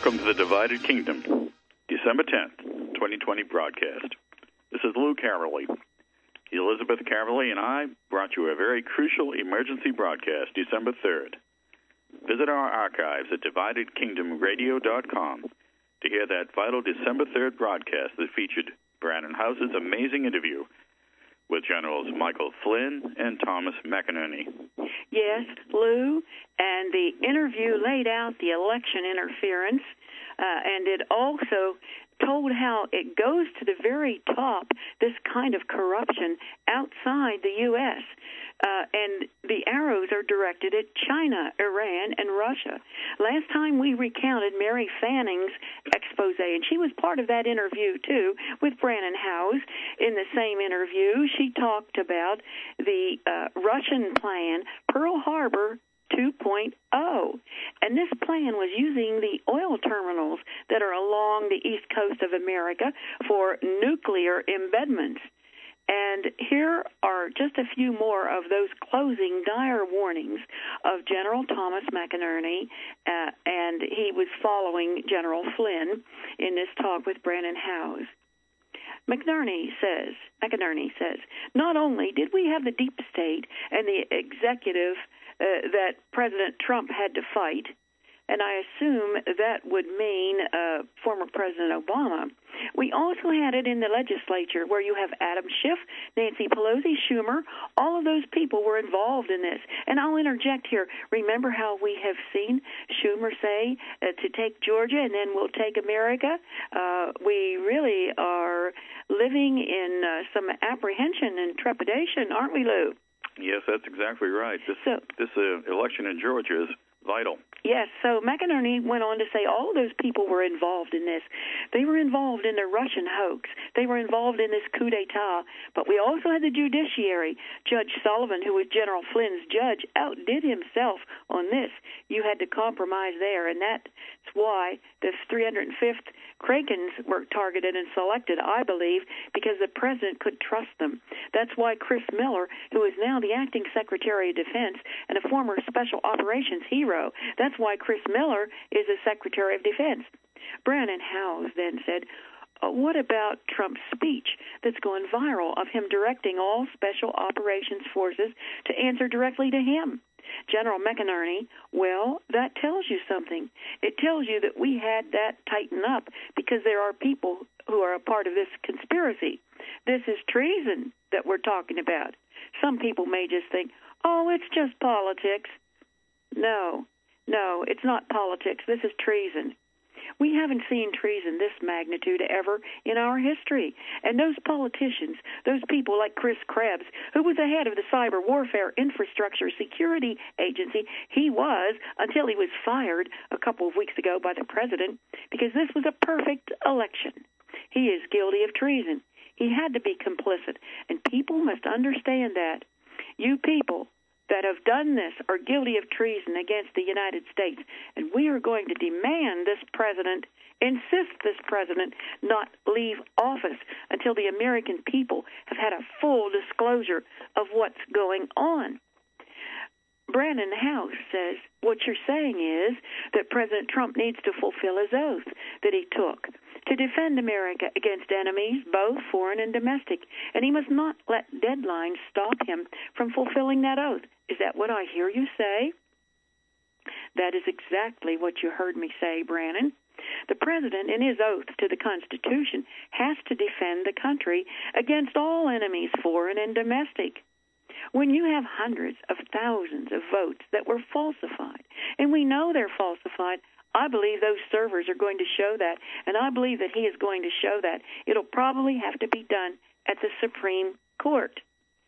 Welcome to the Divided Kingdom, December 10th, 2020 broadcast. This is Lou Caverly. Elizabeth Caverly and I brought you a very crucial emergency broadcast December 3rd. Visit our archives at dividedkingdomradio.com to hear that vital December 3rd broadcast that featured Brannon House's amazing interview with Generals Michael Flynn and Thomas McInerney. Yes, Lou, and the interview laid out the election interference, and it also told how it goes to the very top, this kind of corruption outside the U.S., and the arrows are directed at China, Iran, and Russia. Last time we recounted Mary Fanning's expose, and she was part of that interview, too, with Brannon Howse. In the same interview, she talked about the Russian plan, Pearl Harbor 2.0. And this plan was using the oil terminals that are along the east coast of America for nuclear embedments. And here are just a few more of those closing dire warnings of General Thomas McInerney, and he was following General Flynn in this talk with Brannon Howse. McInerney says, not only did we have the deep state and the executive that President Trump had to fight, and I assume that would mean former President Obama. We also had it in the legislature where you have Adam Schiff, Nancy Pelosi, Schumer. All of those people were involved in this. And I'll interject here. Remember how we have seen Schumer say to take Georgia and then we'll take America? We really are living in some apprehension and trepidation, aren't we, Lou? Yes, that's exactly right. This election in Georgia is vital. Yes, so McInerney went on to say all of those people were involved in this. They were involved in the Russian hoax. They were involved in this coup d'etat. But we also had the judiciary. Judge Sullivan, who was General Flynn's judge, outdid himself on this. You had to compromise there, and that's why the 305th Krakens were targeted and selected, I believe, because the president could trust them. That's why Chris Miller, who is now the acting Secretary of Defense and a former Special Operations hero, that's why Chris Miller is the Secretary of Defense. Brannon Howse then said, what about Trump's speech that's going viral of him directing all Special Operations forces to answer directly to him? General McInerney, well, that tells you something. It tells you that we had that tighten up because there are people who are a part of this conspiracy. This is treason that we're talking about. Some people may just think, oh, it's just politics. No, it's not politics. This is treason. We haven't seen treason this magnitude ever in our history. And those politicians, those people like Chris Krebs, who was the head of the Cyber Warfare Infrastructure Security Agency, he was until he was fired a couple of weeks ago by the president because this was a perfect election. He is guilty of treason. He had to be complicit. And people must understand that. You people that have done this are guilty of treason against the United States. And we are going to demand this president, insist this president not leave office until the American people have had a full disclosure of what's going on. Brannon Howse says, what you're saying is that President Trump needs to fulfill his oath that he took to defend America against enemies, both foreign and domestic, and he must not let deadlines stop him from fulfilling that oath. Is that what I hear you say? That is exactly what you heard me say, Brannon. The president, in his oath to the Constitution, has to defend the country against all enemies, foreign and domestic. When you have hundreds of thousands of votes that were falsified, and we know they're falsified, I believe those servers are going to show that, and I believe that he is going to show that. It'll probably have to be done at the Supreme Court.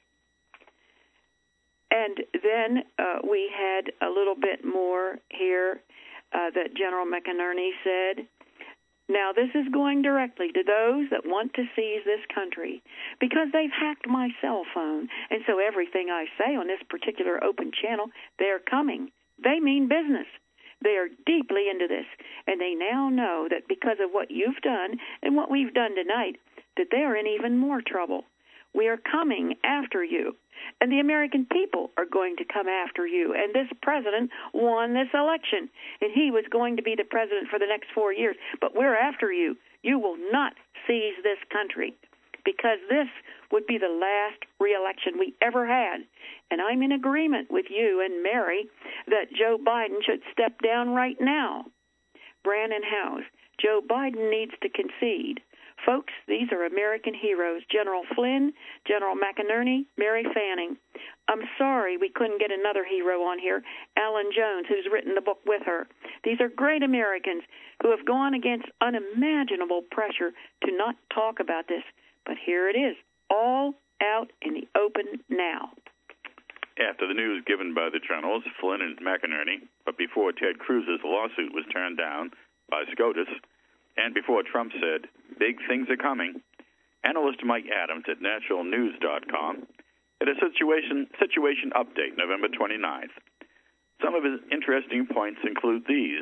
And then we had a little bit more here that General McInerney said. Now, this is going directly to those that want to seize this country because they've hacked my cell phone. And so everything I say on this particular open channel, they're coming. They mean business. They are deeply into this. And they now know that because of what you've done and what we've done tonight, that they are in even more trouble. We are coming after you. And the American people are going to come after you. And this president won this election, and he was going to be the president for the next 4 years. But we're after you. You will not seize this country, because this would be the last re-election we ever had. And I'm in agreement with you and Mary that Joe Biden should step down right now. Brannon Howse, Joe Biden needs to concede. Folks, these are American heroes, General Flynn, General McInerney, Mary Fanning. I'm sorry we couldn't get another hero on here, Alan Jones, who's written the book with her. These are great Americans who have gone against unimaginable pressure to not talk about this. But here it is, all out in the open now. After the news given by the journals, Flynn and McInerney, but before Ted Cruz's lawsuit was turned down by SCOTUS, and before Trump said, big things are coming, analyst Mike Adams at naturalnews.com had a situation update November 29th. Some of his interesting points include these.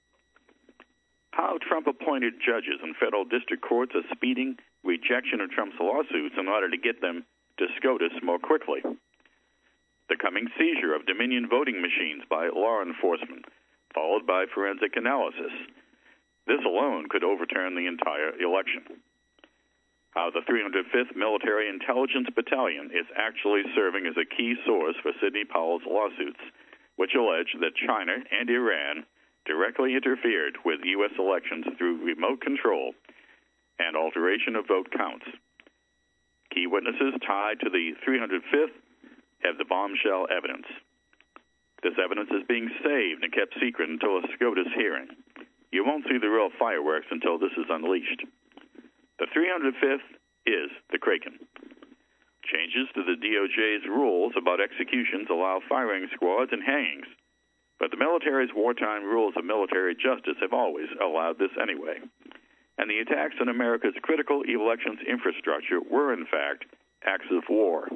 How Trump-appointed judges in federal district courts are speeding rejection of Trump's lawsuits in order to get them to SCOTUS more quickly. The coming seizure of Dominion voting machines by law enforcement, followed by forensic analysis. This alone could overturn the entire election. How the 305th Military Intelligence Battalion is actually serving as a key source for Sidney Powell's lawsuits, which allege that China and Iran directly interfered with U.S. elections through remote control and alteration of vote counts. Key witnesses tied to the 305th have the bombshell evidence. This evidence is being saved and kept secret until a SCOTUS hearing. You won't see the real fireworks until this is unleashed. The 305th is the Kraken. Changes to the DOJ's rules about executions allow firing squads and hangings, but the military's wartime rules of military justice have always allowed this anyway. And the attacks on America's critical elections infrastructure were, in fact, acts of war.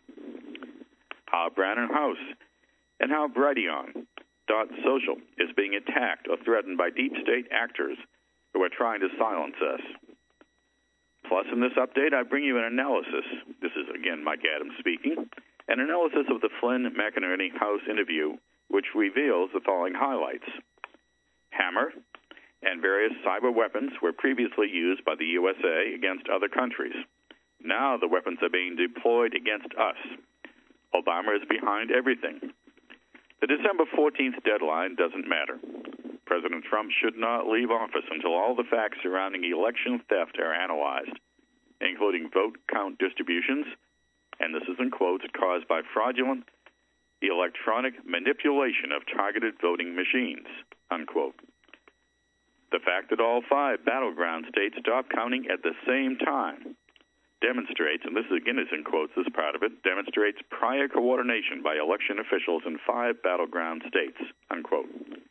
How Brannon Howse and how Brighteon.social is being attacked or threatened by deep state actors who are trying to silence us. Plus, in this update, I bring you an analysis. This is, again, Mike Adams speaking. An analysis of the Flynn-McInerney-Howse interview, which reveals the following highlights. Hammer and various cyber weapons were previously used by the USA against other countries. Now the weapons are being deployed against us. Obama is behind everything. The December 14th deadline doesn't matter. President Trump should not leave office until all the facts surrounding election theft are analyzed, including vote count distributions, and this is in quotes, caused by fraudulent electronic manipulation of targeted voting machines, unquote. The fact that all 5 battleground states stopped counting at the same time demonstrates, and this again is in quotes, this part of it, demonstrates prior coordination by election officials in 5 battleground states, unquote.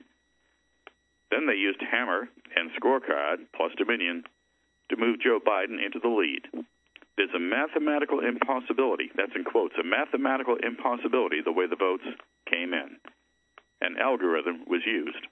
Then they used Hammer and Scorecard, plus Dominion, to move Joe Biden into the lead. There's a mathematical impossibility, that's in quotes, a mathematical impossibility the way the votes came in. An algorithm was used.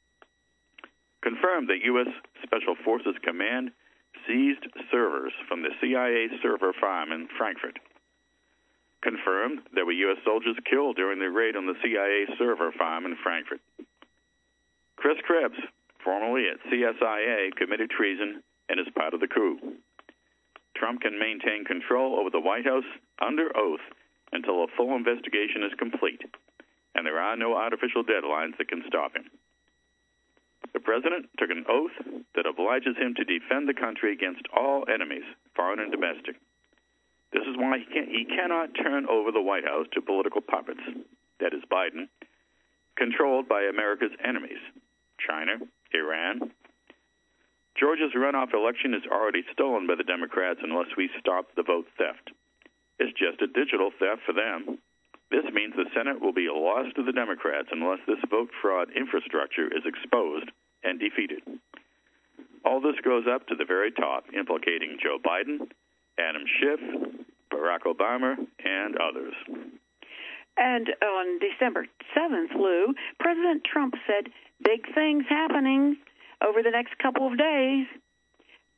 Confirmed that U.S. Special Forces Command seized servers from the CIA server farm in Frankfurt. Confirmed there were U.S. soldiers killed during the raid on the CIA server farm in Frankfurt. Chris Krebs, formerly at CSIA, committed treason and is part of the coup. Trump can maintain control over the White House under oath until a full investigation is complete, and there are no artificial deadlines that can stop him. The president took an oath that obliges him to defend the country against all enemies, foreign and domestic. This is why he cannot turn over the White House to political puppets, that is Biden, controlled by America's enemies, China, Iran. Georgia's runoff election is already stolen by the Democrats unless we stop the vote theft. It's just a digital theft for them. This means the Senate will be a loss to the Democrats unless this vote fraud infrastructure is exposed and defeated. All this goes up to the very top, implicating Joe Biden, Adam Schiff, Barack Obama, and others. And on December 7th, Lou, President Trump said, big things happening over the next couple of days.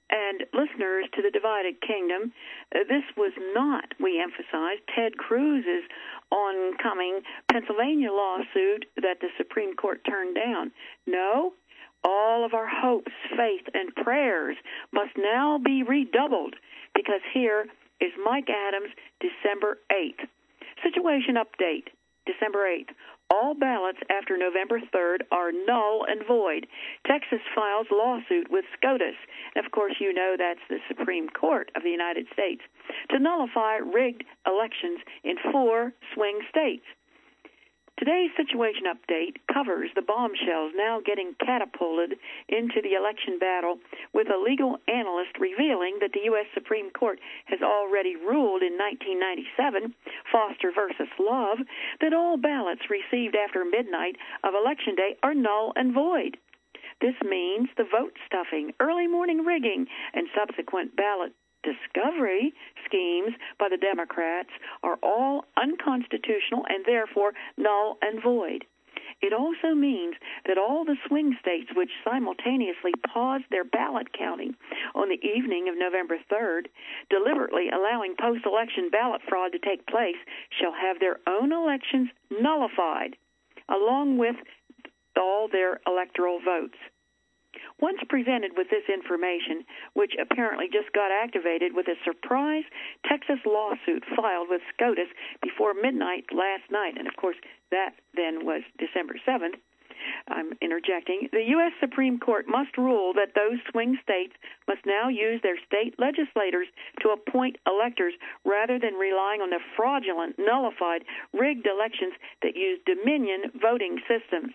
And listeners to the Divided Kingdom, this was not, we emphasize, Ted Cruz's oncoming Pennsylvania lawsuit that the Supreme Court turned down. No, all of our hopes, faith, and prayers must now be redoubled, because here is Mike Adams, December 8th. Situation update, December 8th. All ballots after November 3rd are null and void. Texas files lawsuit with SCOTUS, and of course you know that's the Supreme Court of the United States, to nullify rigged elections in 4 swing states. Today's situation update covers the bombshells now getting catapulted into the election battle, with a legal analyst revealing that the U.S. Supreme Court has already ruled in 1997, Foster versus Love, that all ballots received after midnight of Election Day are null and void. This means the vote stuffing, early morning rigging, and subsequent ballot discovery schemes by the Democrats are all unconstitutional and therefore null and void. It also means that all the swing states which simultaneously paused their ballot counting on the evening of November 3rd, deliberately allowing post-election ballot fraud to take place, shall have their own elections nullified, along with all their electoral votes. Once presented with this information, which apparently just got activated with a surprise Texas lawsuit filed with SCOTUS before midnight last night, and of course that then was December 7th, I'm interjecting, the U.S. Supreme Court must rule that those swing states must now use their state legislators to appoint electors rather than relying on the fraudulent, nullified, rigged elections that use Dominion voting systems.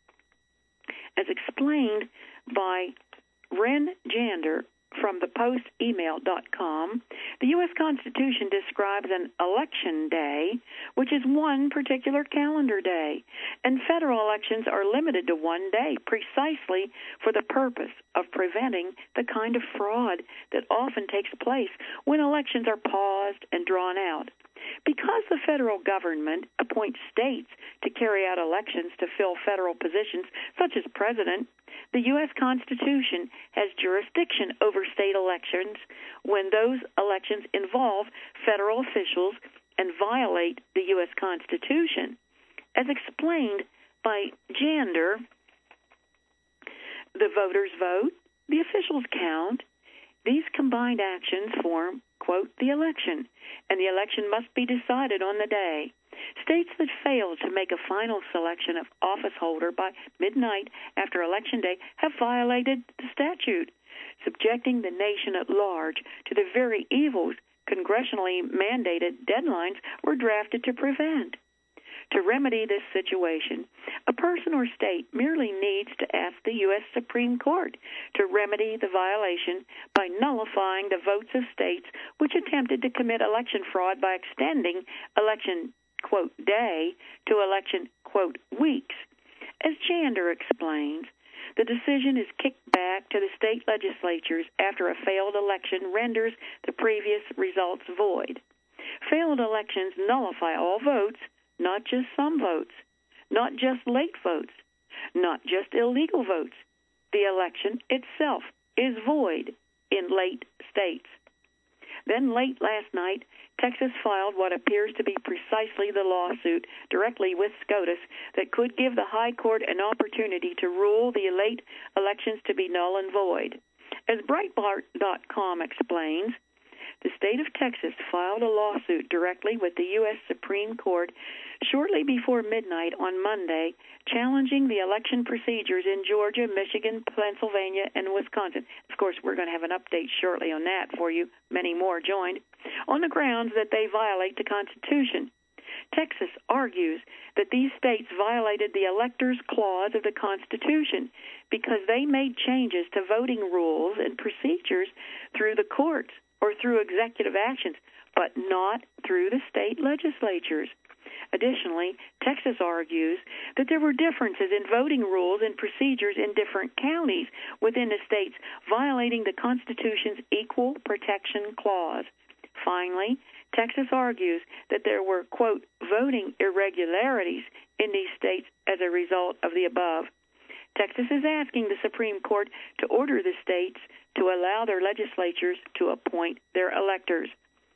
As explained by Ren Jander from thepostemail.com, the U.S. Constitution describes an election day, which is one particular calendar day, and federal elections are limited to one day precisely for the purpose of preventing the kind of fraud that often takes place when elections are paused and drawn out. Because the federal government appoints states to carry out elections to fill federal positions, such as president, the U.S. Constitution has jurisdiction over state elections when those elections involve federal officials and violate the U.S. Constitution. As explained by Jander, the voters vote, the officials count. These combined actions form, quote, the election, and the election must be decided on the day. States that fail to make a final selection of office holder by midnight after Election Day have violated the statute, subjecting the nation at large to the very evils congressionally mandated deadlines were drafted to prevent. To remedy this situation, a person or state merely needs to ask the U.S. Supreme Court to remedy the violation by nullifying the votes of states which attempted to commit election fraud by extending election, quote, day to election, quote, weeks. As Jander explains, the decision is kicked back to the state legislatures after a failed election renders the previous results void. Failed elections nullify all votes, not just some votes, not just late votes, not just illegal votes. The election itself is void in late states. Then late last night, Texas filed what appears to be precisely the lawsuit directly with SCOTUS that could give the High Court an opportunity to rule the late elections to be null and void. As Breitbart.com explains, the state of Texas filed a lawsuit directly with the U.S. Supreme Court shortly before midnight on Monday, challenging the election procedures in Georgia, Michigan, Pennsylvania, and Wisconsin. Of course, we're going to have an update shortly on that for you. Many more joined, on the grounds that they violate the Constitution. Texas argues that these states violated the Electors Clause of the Constitution because they made changes to voting rules and procedures through the courts or through executive actions, but not through the state legislatures. Additionally, Texas argues that there were differences in voting rules and procedures in different counties within the states, violating the Constitution's Equal Protection Clause. Finally, Texas argues that there were, quote, voting irregularities in these states as a result of the above. Texas is asking the Supreme Court to order the states to allow their legislatures to appoint their electors.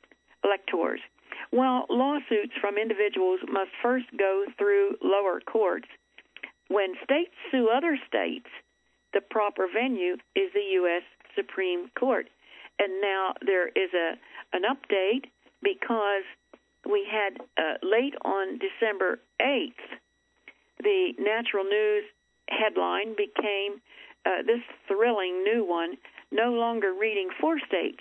While lawsuits from individuals must first go through lower courts, when states sue other states, the proper venue is the U.S. Supreme Court. And now there is an update because we had late on December 8th, the Natural News headline became this thrilling new one, no longer reading 4 states.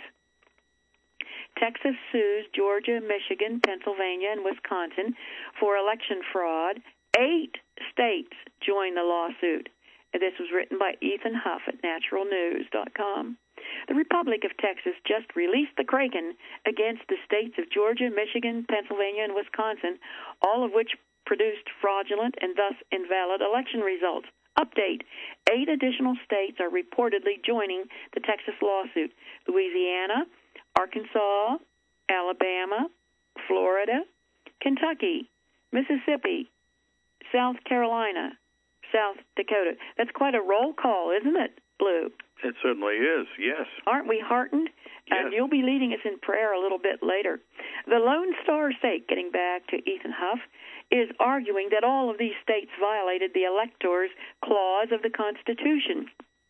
Texas sues Georgia, Michigan, Pennsylvania, and Wisconsin for election fraud. 8 states join the lawsuit. This was written by Ethan Huff at naturalnews.com. The Republic of Texas just released the Kraken against the states of Georgia, Michigan, Pennsylvania, and Wisconsin, all of which produced fraudulent and thus invalid election results. Update: 8 additional states are reportedly joining the Texas lawsuit: Louisiana, Arkansas, Alabama, Florida, Kentucky, Mississippi, South Carolina, South Dakota. That's quite a roll call, isn't it, Blue? It certainly is, yes. Aren't we heartened? Yes. And you'll be leading us in prayer a little bit later. The Lone Star State, getting back to Ethan Huff, is arguing that all of these states violated the Electors Clause of the Constitution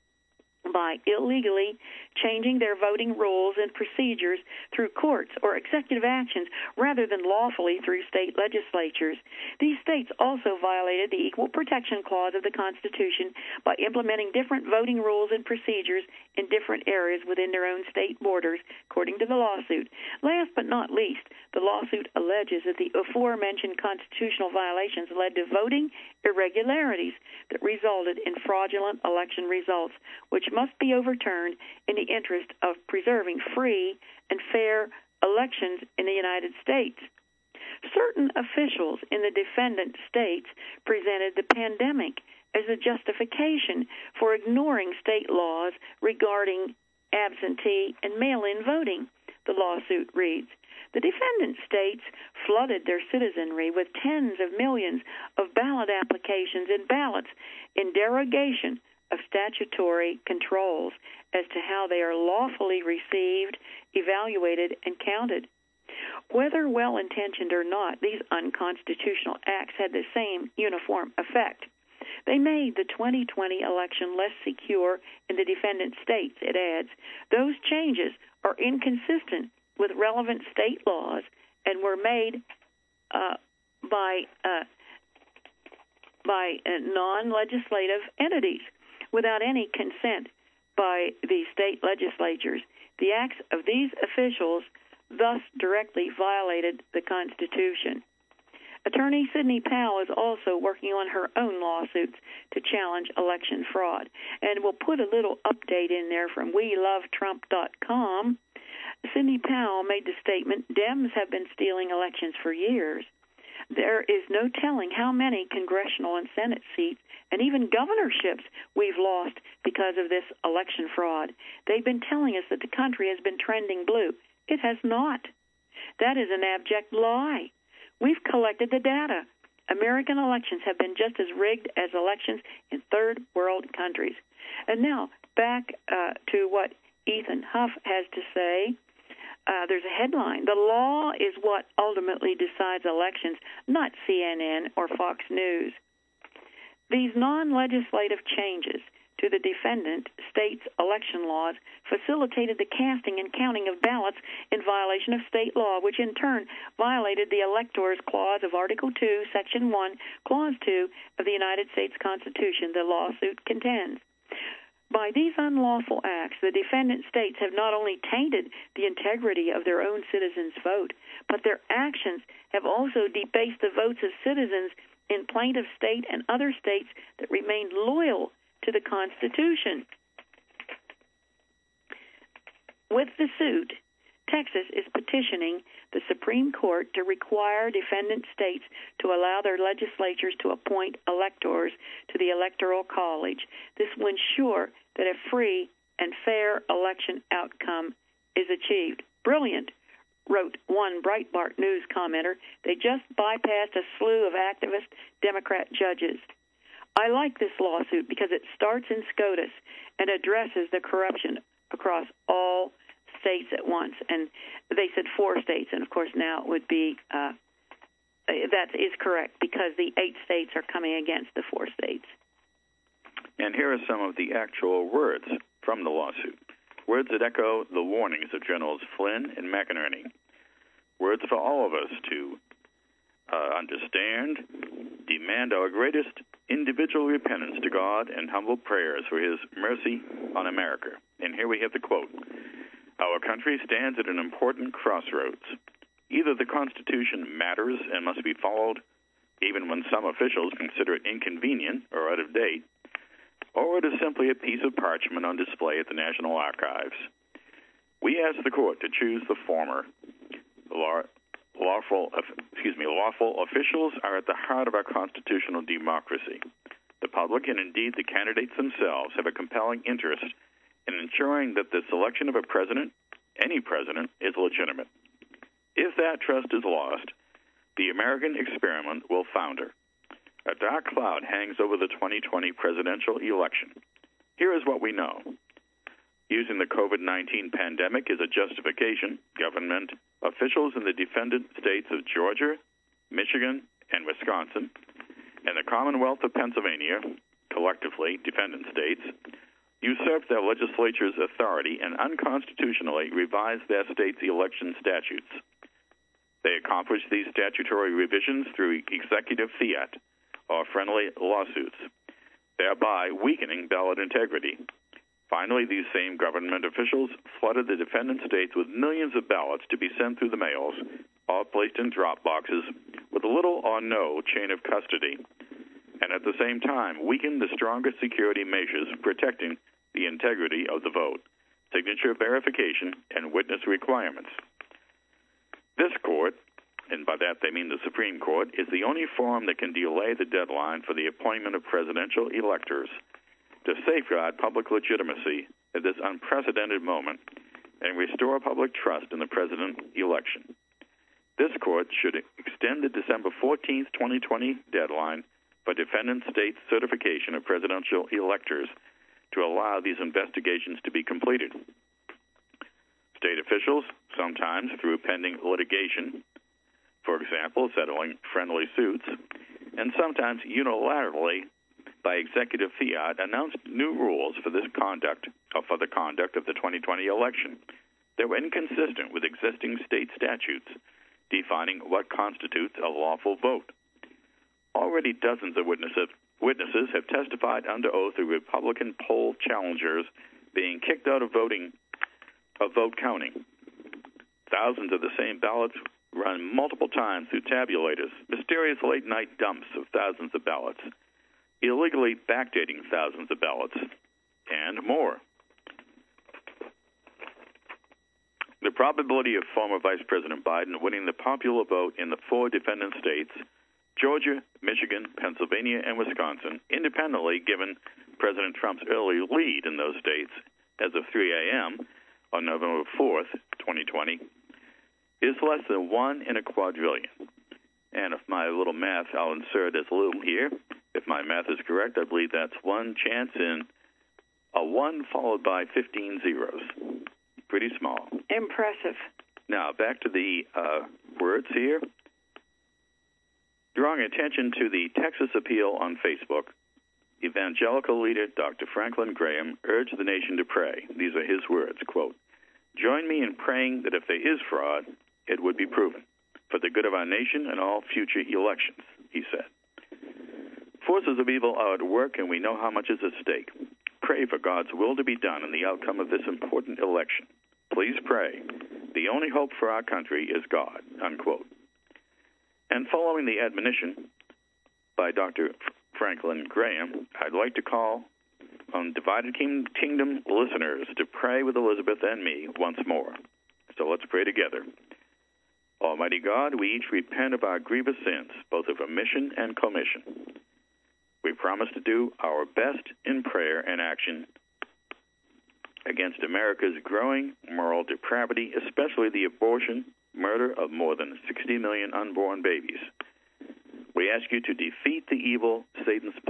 by illegally changing their voting rules and procedures through courts or executive actions rather than lawfully through state legislatures. These states also violated the Equal Protection Clause of the Constitution by implementing different voting rules and procedures in different areas within their own state borders, according to the lawsuit. Last but not least, the lawsuit alleges that the aforementioned constitutional violations led to voting irregularities that resulted in fraudulent election results, which must be overturned in the interest of preserving free and fair elections in the United States. Certain officials in the defendant states presented the pandemic as a justification for ignoring state laws regarding absentee and mail-in voting, the lawsuit reads. The defendant states flooded their citizenry with tens of millions of ballot applications and ballots in derogation of statutory controls as to how they are lawfully received, evaluated, and counted. Whether well-intentioned or not, these unconstitutional acts had the same uniform effect. They made the 2020 election less secure in the defendant states, it adds. Those changes are inconsistent with relevant state laws and were made by non-legislative entities without any consent by the state legislatures. The acts of these officials thus directly violated the Constitution. Attorney Sidney Powell is also working on her own lawsuits to challenge election fraud. And we'll put a little update in there from WeLoveTrump.com. Sidney Powell made the statement, Dems have been stealing elections for years. There is no telling how many congressional and Senate seats and even governorships we've lost because of this election fraud. They've been telling us that the country has been trending blue. It has not. That is an abject lie. We've collected the data. American elections have been just as rigged as elections in third world countries. And now back to what Ethan Huff has to say. There's a headline. The law is what ultimately decides elections, not CNN or Fox News. These non-legislative changes to the defendant states' election laws facilitated the casting and counting of ballots in violation of state law, which in turn violated the Electors Clause of Article 2, Section 1, Clause 2 of the United States Constitution, the lawsuit contends. By these unlawful acts, the defendant states have not only tainted the integrity of their own citizens' vote, but their actions have also debased the votes of citizens in plaintiff state and other states that remained loyal to the Constitution. With the suit, Texas is petitioning the Supreme Court to require defendant states to allow their legislatures to appoint electors to the Electoral College. This will ensure that a free and fair election outcome is achieved. Brilliant, wrote one Breitbart News commenter. They just bypassed a slew of activist Democrat judges. I like this lawsuit because it starts in SCOTUS and addresses the corruption across all states at once. And they said 4 states, and of course now it would be that is correct because the 8 states are coming against the 4 states. And here are some of the actual words from the lawsuit. Words that echo the warnings of Generals Flynn and McInerney. Words for all of us to understand, demand our greatest individual repentance to God and humble prayers for His mercy on America. And here we have the quote. Our country stands at an important crossroads. Either the Constitution matters and must be followed, even when some officials consider it inconvenient or out of date, or it is simply a piece of parchment on display at the National Archives. We ask the court to choose the former. Lawful officials are at the heart of our constitutional democracy. The public, and indeed the candidates themselves, have a compelling interest in ensuring that the selection of a president, any president, is legitimate. If that trust is lost, the American experiment will founder. A dark cloud hangs over the 2020 presidential election. Here is what we know. Using the COVID-19 pandemic as a justification, government officials in the defendant states of Georgia, Michigan, and Wisconsin, and the Commonwealth of Pennsylvania, collectively defendant states, usurped their legislature's authority and unconstitutionally revised their state's election statutes. They accomplished these statutory revisions through executive fiat, or friendly lawsuits, thereby weakening ballot integrity. Finally, these same government officials flooded the defendant states with millions of ballots to be sent through the mails, all placed in drop boxes with little or no chain of custody, and at the same time weakened the strongest security measures protecting the integrity of the vote, signature verification, and witness requirements. This court, and by that they mean the Supreme Court, is the only forum that can delay the deadline for the appointment of presidential electors to safeguard public legitimacy at this unprecedented moment and restore public trust in the president election. This court should extend the December 14, 2020 deadline for defendant states' certification of presidential electors to allow these investigations to be completed. State officials, sometimes through pending litigation, for example, settling friendly suits, and sometimes unilaterally by executive fiat, announced new rules for this conduct, or for the conduct of the 2020 election that were inconsistent with existing state statutes defining what constitutes a lawful vote. Already dozens of witnesses have testified under oath of Republican poll challengers being kicked out of vote counting. Thousands of the same ballots run multiple times through tabulators, mysterious late-night dumps of thousands of ballots, illegally backdating thousands of ballots, and more. The probability of former Vice President Biden winning the popular vote in the 4 defendant states, Georgia, Michigan, Pennsylvania, and Wisconsin, independently given President Trump's early lead in those states as of 3 a.m. on November 4th, 2020, is less than 1 in a quadrillion. And if my little math, I'll insert as a little here. If my math is correct, I believe that's 1 chance in a 1 followed by 15 zeros. Pretty small. Impressive. Now, back to the words here. Drawing attention to the Texas appeal on Facebook, evangelical leader Dr. Franklin Graham urged the nation to pray. These are his words, quote, "Join me in praying that if there is fraud, it would be proven, for the good of our nation and all future elections," he said. Forces of evil are at work, and we know how much is at stake. Pray for God's will to be done in the outcome of this important election. Please pray. The only hope for our country is God, unquote. And following the admonition by Dr. Franklin Graham, I'd like to call on Divided Kingdom listeners to pray with Elizabeth and me once more. So let's pray together. Almighty God, we each repent of our grievous sins, both of omission and commission. We promise to do our best in prayer and action against America's growing moral depravity, especially the abortion, murder of more than 60 million unborn babies. We ask you to defeat the evil Satan's plot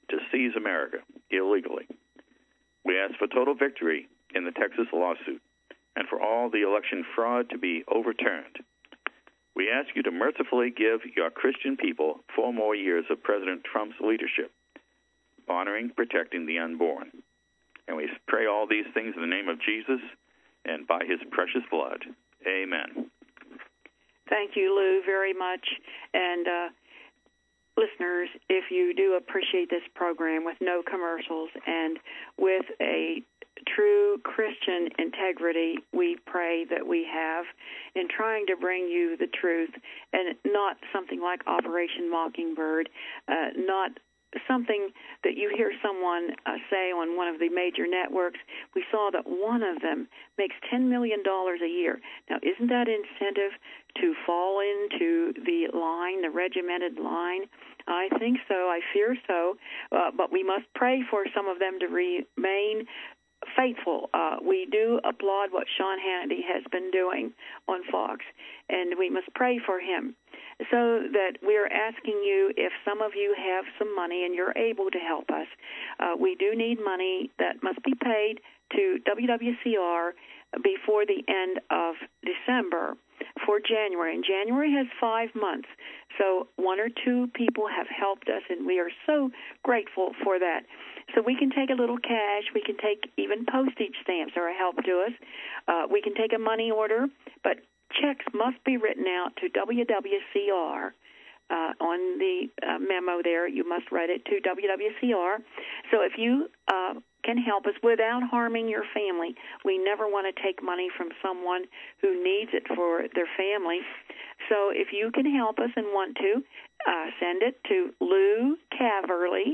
to seize America illegally. We ask for total victory in the Texas lawsuit and for all the election fraud to be overturned. We ask you to mercifully give your Christian people 4 more years of President Trump's leadership, honoring, protecting the unborn. And we pray all these things in the name of Jesus and by his precious blood. Amen. Thank you, Lou, very much. And listeners, if you do appreciate this program with no commercials and with a true Christian integrity we pray that we have in trying to bring you the truth, and not something like Operation Mockingbird, not something that you hear someone say on one of the major networks. We saw that one of them makes $10 million a year. Now, isn't that incentive to fall into the line, the regimented line? I think so. I fear so. But we must pray for some of them to remain faithful. We do applaud what Sean Hannity has been doing on Fox, and we must pray for him. So that we're asking you, if some of you have some money and you're able to help us, we do need money that must be paid to WWCR before the end of December for January. And January has 5 months. So 1 or 2 people have helped us, and we are so grateful for that. So we can take a little cash. We can take even postage stamps are a help to us. We can take a money order, but checks must be written out to WWCR. On the memo there, you must write it to WWCR. So if you can help us without harming your family, we never want to take money from someone who needs it for their family. So if you can help us and want to, send it to Lou Caverly,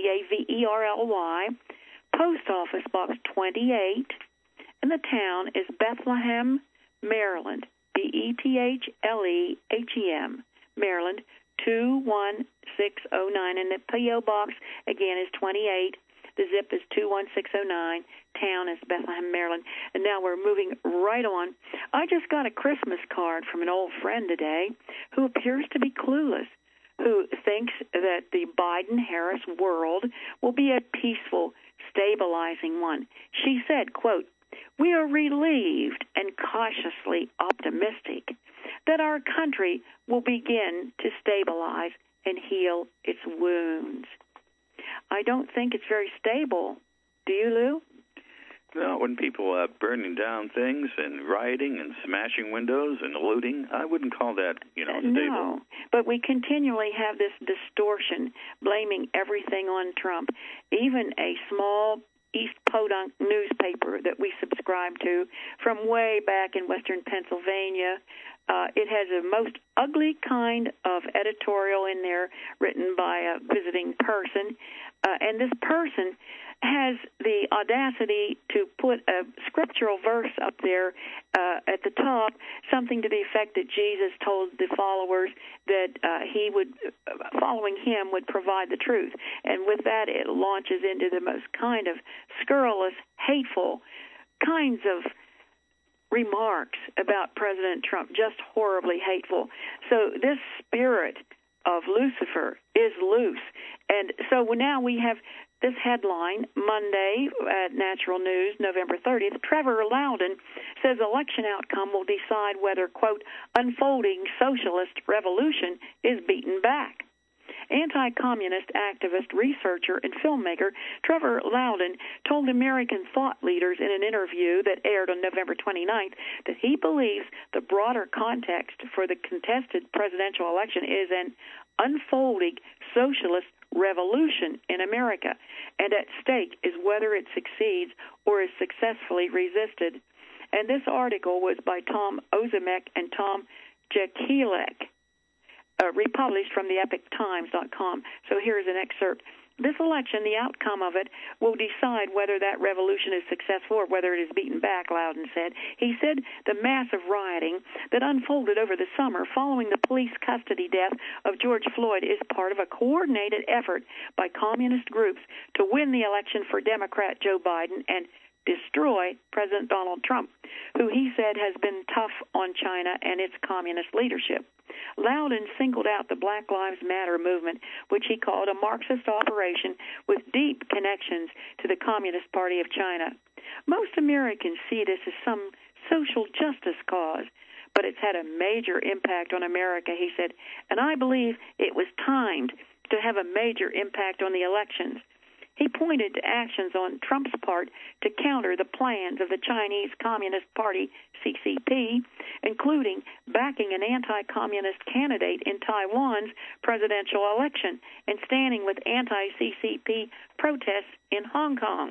Caverly, Post Office Box 28, and the town is Bethlehem, Maryland, Bethlehem, Maryland, 21609, and the P.O. Box, again, is 28. The zip is 21609. Town is Bethlehem, Maryland. And now we're moving right on. I just got a Christmas card from an old friend today who appears to be clueless, who thinks that the Biden-Harris world will be a peaceful, stabilizing one. She said, quote, "We are relieved and cautiously optimistic that our country will begin to stabilize and heal its wounds." I don't think it's very stable. Do you, Lou? No, when people are burning down things and rioting and smashing windows and looting, I wouldn't call that, stable. No, but we continually have this distortion, blaming everything on Trump. Even a small East Podunk newspaper that we subscribe to from way back in western Pennsylvania, it has a most ugly kind of editorial in there written by a visiting person, and this person has the audacity to put a scriptural verse up there at the top, something to the effect that Jesus told the followers that he would, following him, would provide the truth. And with that, it launches into the most kind of scurrilous, hateful kinds of remarks about President Trump, just horribly hateful. So this spirit of Lucifer is loose. And so now we have this headline, Monday at Natural News, November 30th, Trevor Loudon says election outcome will decide whether, quote, unfolding socialist revolution is beaten back. Anti-communist activist, researcher, and filmmaker Trevor Loudon told American thought leaders in an interview that aired on November 29th that he believes the broader context for the contested presidential election is an unfolding socialist revolution in America, and at stake is whether it succeeds or is successfully resisted. And this article was by Tom Ozimek and Tom Jekielek, republished from the EpochTimes.com. So here's an excerpt. This election, the outcome of it, will decide whether that revolution is successful or whether it is beaten back, Loudon said. He said the massive rioting that unfolded over the summer following the police custody death of George Floyd is part of a coordinated effort by communist groups to win the election for Democrat Joe Biden and destroy President Donald Trump, who he said has been tough on China and its communist leadership. Loudon singled out the Black Lives Matter movement, which he called a Marxist operation with deep connections to the Communist Party of China. Most Americans see this as some social justice cause, but it's had a major impact on America, he said, and I believe it was timed to have a major impact on the elections. He pointed to actions on Trump's part to counter the plans of the Chinese Communist Party, CCP, including backing an anti-communist candidate in Taiwan's presidential election and standing with anti-CCP protests in Hong Kong.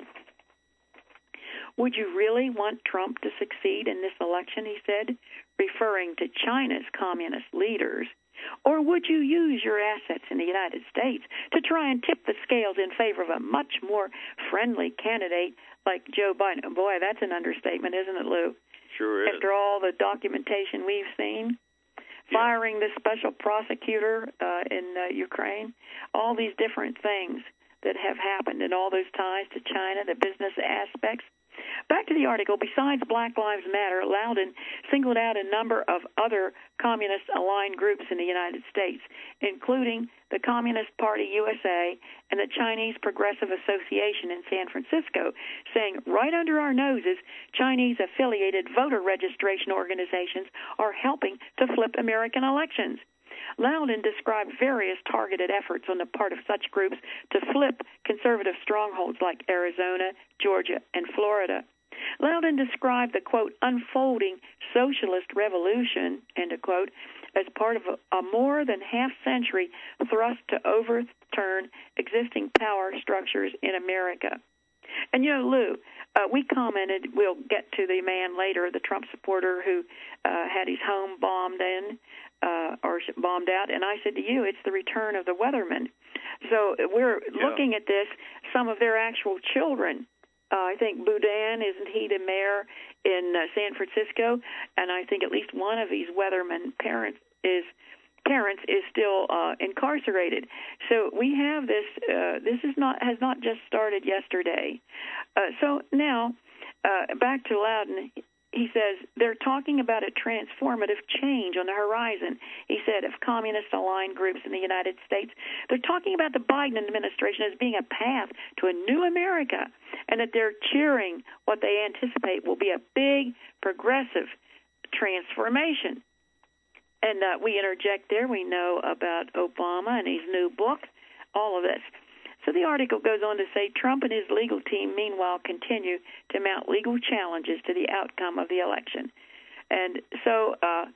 Would you really want Trump to succeed in this election, he said, referring to China's communist leaders? Or would you use your assets in the United States to try and tip the scales in favor of a much more friendly candidate like Joe Biden? Boy, that's an understatement, isn't it, Lou? Sure is. After all the documentation we've seen, firing the special prosecutor in Ukraine, all these different things that have happened and all those ties to China, the business aspects. Back to the article. Besides Black Lives Matter, Loudon singled out a number of other communist-aligned groups in the United States, including the Communist Party USA and the Chinese Progressive Association in San Francisco, saying right under our noses, Chinese-affiliated voter registration organizations are helping to flip American elections. Loudon described various targeted efforts on the part of such groups to flip conservative strongholds like Arizona, Georgia, and Florida. Loudon described the, quote, unfolding socialist revolution, end of quote, as part of a more than half-century thrust to overturn existing power structures in America. And, you know, Lou, we commented, we'll get to the man later, the Trump supporter who had his home bombed out, and I said to you, it's the return of the Weathermen. So we're looking at this, some of their actual children. I think Boudin, isn't he the mayor in San Francisco? And I think at least one of these Weathermen parents is still incarcerated. So we have this. This has not just started yesterday. So now back to Loudon. He says they're talking about a transformative change on the horizon. He said of communist-aligned groups in the United States, they're talking about the Biden administration as being a path to a new America, and that they're cheering what they anticipate will be a big, progressive transformation. And we interject there. We know about Obama and his new book, all of this. So the article goes on to say Trump and his legal team, meanwhile, continue to mount legal challenges to the outcome of the election. And so,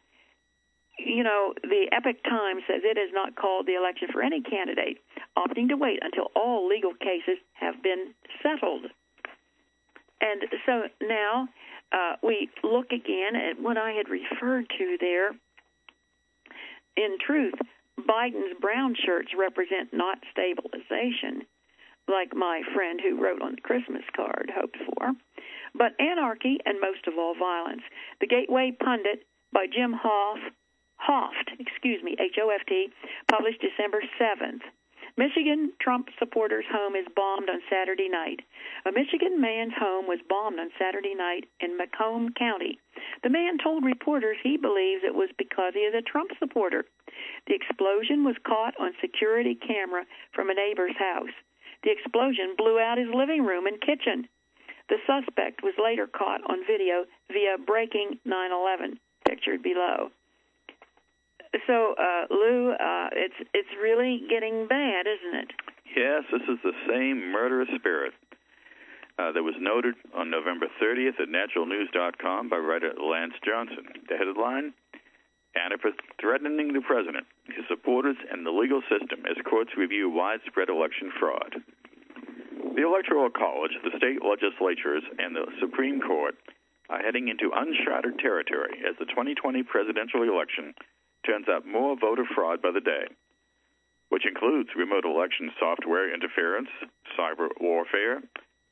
the Epoch Times says it has not called the election for any candidate, opting to wait until all legal cases have been settled. And so now we look again at what I had referred to there. In truth, Biden's brown shirts represent not stabilization, like my friend who wrote on the Christmas card hoped for, but anarchy and most of all violence. The Gateway Pundit by Jim Hoft, H-O-F-T, published December 7th. Michigan Trump supporters' home is bombed on Saturday night. A Michigan man's home was bombed on Saturday night in Macomb County. The man told reporters he believes it was because he is a Trump supporter. The explosion was caught on security camera from a neighbor's house. The explosion blew out his living room and kitchen. The suspect was later caught on video via Breaking 9/11, pictured below. So, Lou, it's really getting bad, isn't it? Yes, this is the same murderous spirit that was noted on November 30th at naturalnews.com by writer Lance Johnson. The headline, Antifa threatening the president, his supporters, and the legal system as courts review widespread election fraud. The Electoral College, the state legislatures, and the Supreme Court are heading into uncharted territory as the 2020 presidential election turns out more voter fraud by the day, which includes remote election software interference, cyber warfare,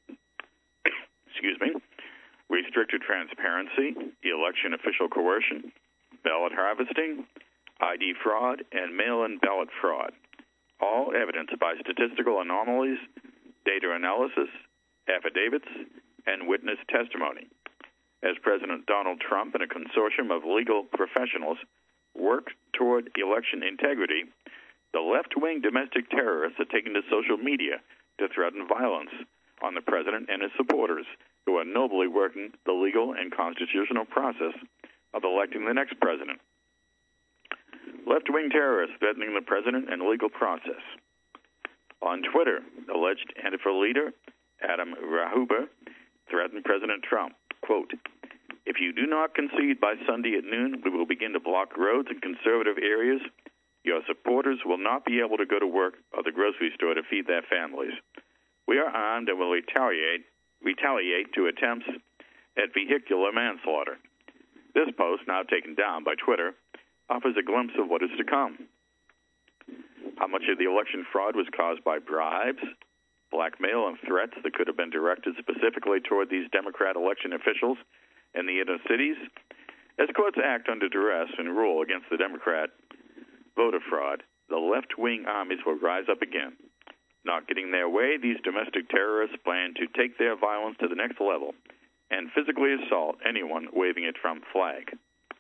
restricted transparency, election official coercion, ballot harvesting, ID fraud, and mail-in ballot fraud, all evidenced by statistical anomalies, data analysis, affidavits, and witness testimony, as President Donald Trump and a consortium of legal professionals work toward election integrity, the left-wing domestic terrorists are taking to social media to threaten violence on the president and his supporters, who are nobly working the legal and constitutional process of electing the next president. Left-wing terrorists threatening the president and legal process. On Twitter, alleged Antifa leader Adam Rahuber threatened President Trump, quote, "If you do not concede by Sunday at noon, we will begin to block roads in conservative areas. Your supporters will not be able to go to work or the grocery store to feed their families. We are armed and will retaliate to attempts at vehicular manslaughter." This post, now taken down by Twitter, offers a glimpse of what is to come. How much of the election fraud was caused by bribes, blackmail, and threats that could have been directed specifically toward these Democrat election officials in the inner cities? As courts act under duress and rule against the Democrat voter fraud, the left-wing armies will rise up again. Not getting their way, these domestic terrorists plan to take their violence to the next level and physically assault anyone waving a Trump flag.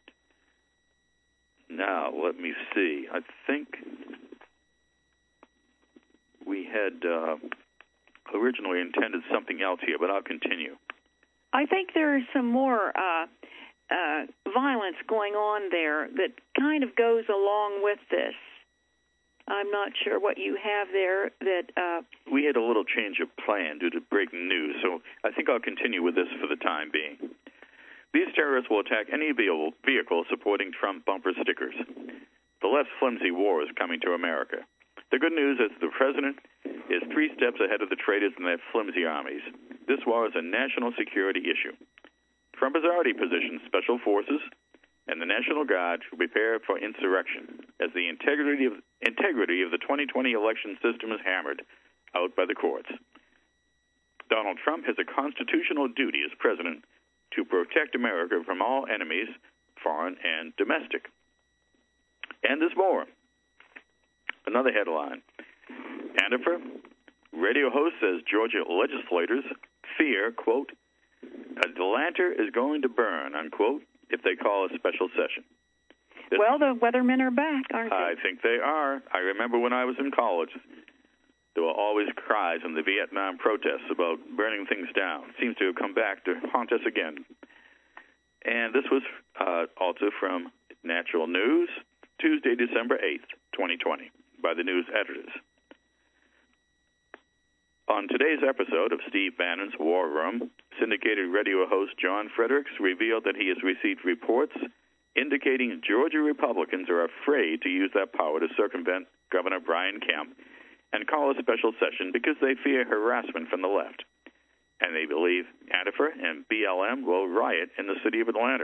Now, let me see. I think we had originally intended something else here, but I'll continue. I think there is some more violence going on there that kind of goes along with this. I'm not sure what you have there. That we had a little change of plan due to breaking news, so I think I'll continue with this for the time being. These terrorists will attack any vehicle supporting Trump bumper stickers. The left's flimsy war is coming to America. The good news is the president is 3 steps ahead of the traitors and their flimsy armies. This war is a national security issue. Trump has already positioned special forces and the National Guard to prepare for insurrection, as the integrity of the 2020 election system is hammered out by the courts. Donald Trump has a constitutional duty as president to protect America from all enemies, foreign and domestic. And there's more. Another headline. Antifa radio host says Georgia legislators fear, quote, Atlanta is going to burn, unquote, if they call a special session. Well, the weathermen are back, aren't they? I think they are. I remember when I was in college, there were always cries in the Vietnam protests about burning things down. Seems to have come back to haunt us again. And this was also from Natural News, Tuesday, December 8th, 2020, by the news editors. On today's episode of Steve Bannon's War Room, syndicated radio host John Fredericks revealed that he has received reports indicating Georgia Republicans are afraid to use that power to circumvent Governor Brian Kemp and call a special session because they fear harassment from the left. And they believe Antifa and BLM will riot in the city of Atlanta.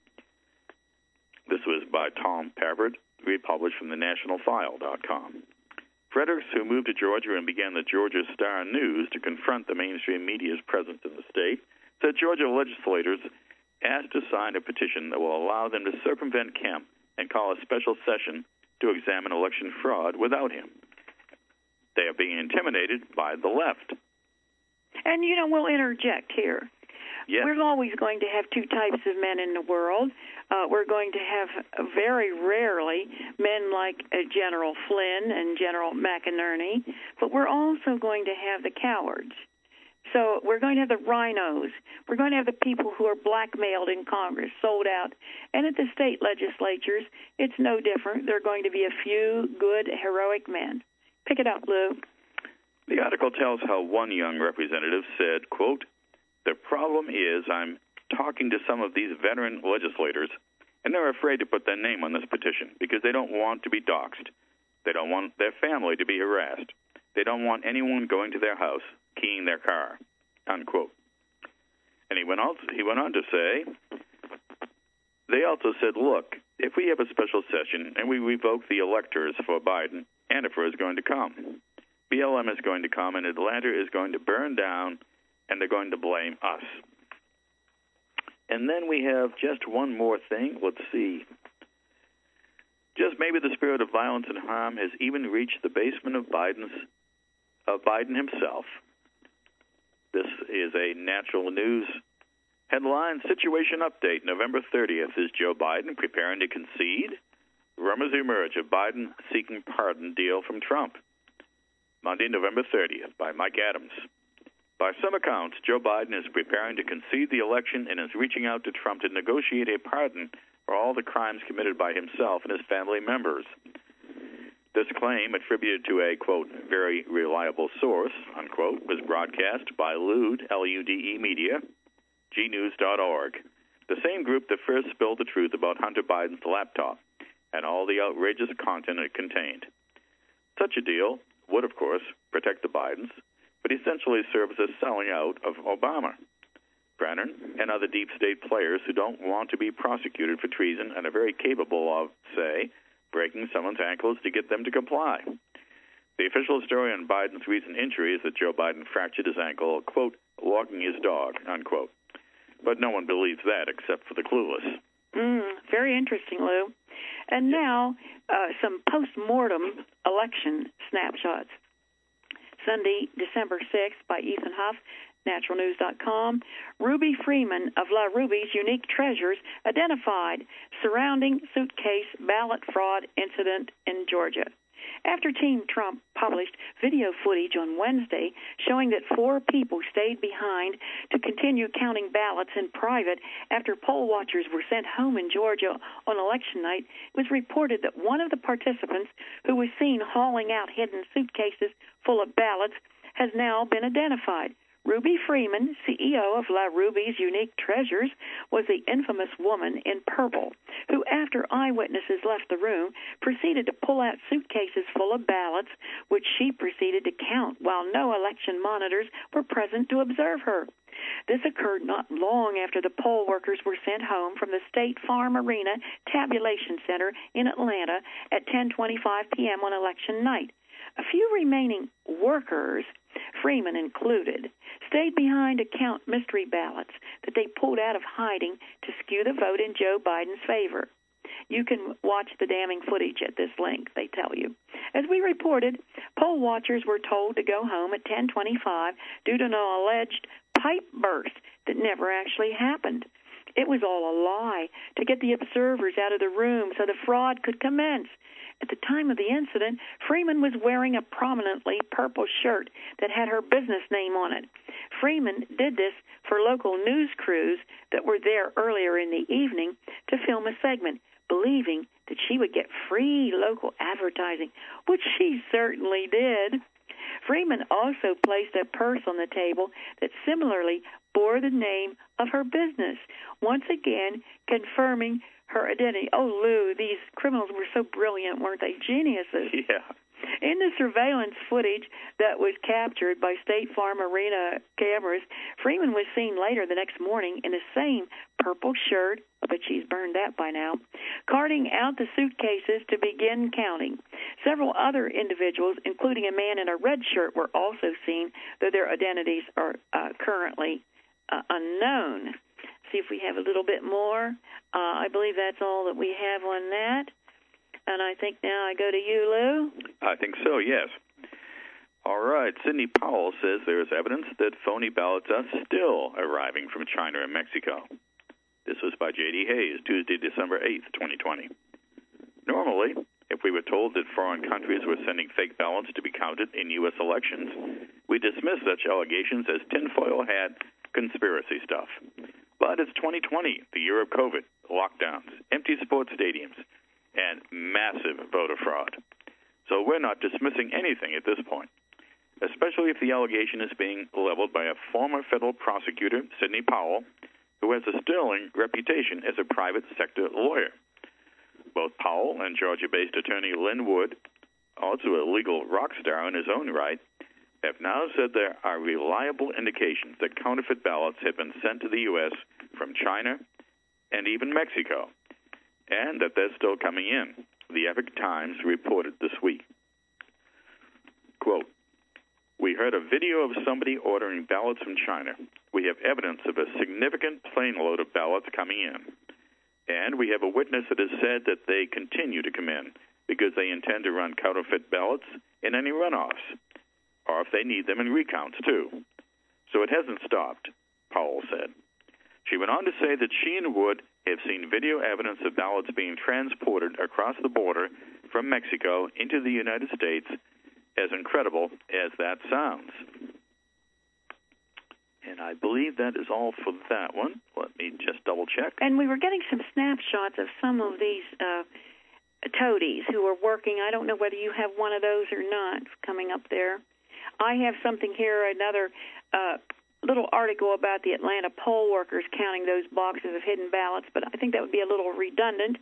This was by Tom Pabbard, republished from thenationalfile.com. Fredericks, who moved to Georgia and began the Georgia Star News to confront the mainstream media's presence in the state, said Georgia legislators asked to sign a petition that will allow them to circumvent Kemp and call a special session to examine election fraud without him. They are being intimidated by the left. And, you know, we'll interject here. Yes. We're always going to have 2 types of men in the world. We're going to have very rarely men like General Flynn and General McInerney, but we're also going to have the cowards. So we're going to have the rhinos. We're going to have the people who are blackmailed in Congress, sold out. And at the state legislatures, it's no different. There are going to be a few good, heroic men. Pick it up, Lou. The article tells how one young representative said, quote, the problem is I'm talking to some of these veteran legislators, and they're afraid to put their name on this petition because they don't want to be doxxed. They don't want their family to be harassed. They don't want anyone going to their house, keying their car, unquote. And he went on to say, they also said, look, if we have a special session and we revoke the electors for Biden, Antifa is going to come. BLM is going to come, and Atlanta is going to burn down, and they're going to blame us. And then we have just one more thing. Let's see. Just maybe the spirit of violence and harm has even reached the basement of Biden himself. This is a Natural News headline. Situation update. November 30th. Is Joe Biden preparing to concede? rumors emerge of Biden seeking pardon deal from Trump. Monday, November 30th, by Mike Adams. By some accounts, Joe Biden is preparing to concede the election and is reaching out to Trump to negotiate a pardon for all the crimes committed by himself and his family members. This claim, attributed to a, quote, very reliable source, unquote, was broadcast by Lude, L-U-D-E Media, gnews.org, the same group that first spilled the truth about Hunter Biden's laptop and all the outrageous content it contained. Such a deal would, of course, protect the Bidens, but essentially serves as selling out of Obama. Brennan and other deep state players who don't want to be prosecuted for treason and are very capable of, say, breaking someone's ankles to get them to comply. The official story on Biden's recent injury is that Joe Biden fractured his ankle, quote, walking his dog, unquote. But no one believes that except for the clueless. Very interesting, Lou. And now, some post-mortem election snapshots. Sunday, December 6th, by Ethan Huff, naturalnews.com. Ruby Freeman of La Ruby's Unique Treasures identified surrounding suitcase ballot fraud incident in Georgia. After Team Trump published video footage on Wednesday showing that 4 people stayed behind to continue counting ballots in private after poll watchers were sent home in Georgia on election night, it was reported that one of the participants, who was seen hauling out hidden suitcases full of ballots, has now been identified. Ruby Freeman, CEO of La Ruby's Unique Treasures, was the infamous woman in purple who, after eyewitnesses left the room, proceeded to pull out suitcases full of ballots, which she proceeded to count while no election monitors were present to observe her. This occurred not long after the poll workers were sent home from the State Farm Arena Tabulation Center in Atlanta at 10:25 p.m. on election night. A few remaining workers, Freeman included, stayed behind to count mystery ballots that they pulled out of hiding to skew the vote in Joe Biden's favor. You can watch the damning footage at this link, they tell you. As we reported, poll watchers were told to go home at 10:25 due to an alleged pipe burst that never actually happened. It was all a lie to get the observers out of the room so the fraud could commence. At the time of the incident, Freeman was wearing a prominently purple shirt that had her business name on it. Freeman did this for local news crews that were there earlier in the evening to film a segment, believing that she would get free local advertising, which she certainly did. Freeman also placed a purse on the table that similarly bore the name of her business, once again confirming her identity. Oh, Lou, these criminals were so brilliant, weren't they? Geniuses. Yeah. In the surveillance footage that was captured by State Farm Arena cameras, Freeman was seen later the next morning in the same purple shirt, but she's burned that by now, carting out the suitcases to begin counting. Several other individuals, including a man in a red shirt, were also seen, though their identities are currently unknown. See if we have a little bit more. I believe that's all that we have on that. And I think now I go to you, Lou. I think so, yes. All right. Sidney Powell says there is evidence that phony ballots are still arriving from China and Mexico. This was by J.D. Hayes, Tuesday, December 8th, 2020. Normally, if we were told that foreign countries were sending fake ballots to be counted in U.S. elections, we dismiss such allegations as tinfoil hat conspiracy stuff. But it's 2020, the year of COVID, lockdowns, empty sports stadiums, and massive voter fraud. So we're not dismissing anything at this point, especially if the allegation is being leveled by a former federal prosecutor, Sidney Powell, who has a sterling reputation as a private sector lawyer. Both Powell and Georgia-based attorney Lynn Wood, also a legal rock star in his own right, have now said there are reliable indications that counterfeit ballots have been sent to the U.S. from China and even Mexico, and that they're still coming in. The Epoch Times reported this week. Quote, "We heard a video of somebody ordering ballots from China. We have evidence of a significant plane load of ballots coming in. And we have a witness that has said that they continue to come in because they intend to run counterfeit ballots in any runoffs, or if they need them in recounts, too. So it hasn't stopped," Powell said. She went on to say that she and Wood have seen video evidence of ballots being transported across the border from Mexico into the United States, as incredible as that sounds. And I believe that is all for that one. Let me just double-check. And we were getting some snapshots of some of these toadies who are working. I don't know whether you have one of those or not coming up there. I have something here, another little article about the Atlanta poll workers counting those boxes of hidden ballots, but I think that would be a little redundant.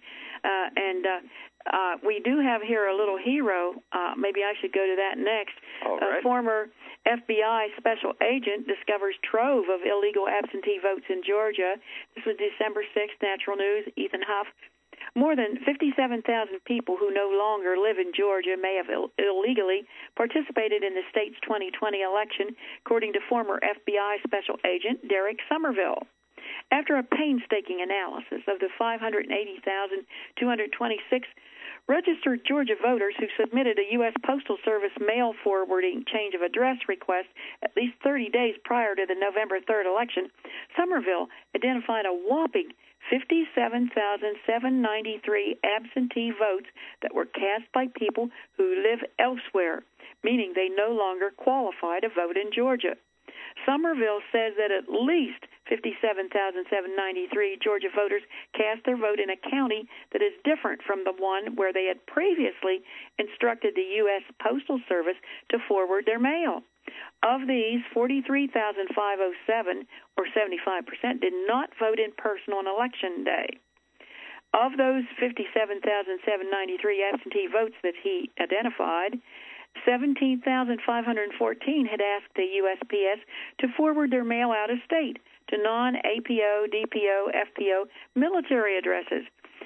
We do have here a little hero. Maybe I should go to that next. All right. A former FBI special agent discovers trove of illegal absentee votes in Georgia. This was December 6th, Natural News, Ethan Huff. More than 57,000 people who no longer live in Georgia may have illegally participated in the state's 2020 election, according to former FBI Special Agent Derek Somerville. After a painstaking analysis of the 580,226 registered Georgia voters who submitted a U.S. Postal Service mail forwarding change of address request at least 30 days prior to the November 3rd election, Somerville identified a whopping 57,793 absentee votes that were cast by people who live elsewhere, meaning they no longer qualify to vote in Georgia. Somerville says that at least 57,793 Georgia voters cast their vote in a county that is different from the one where they had previously instructed the U.S. Postal Service to forward their mail. Of these, 43,507, or 75%, did not vote in person on Election Day. Of those 57,793 absentee votes that he identified, 17,514 had asked the USPS to forward their mail out of state to non-APO, DPO, FPO military addresses.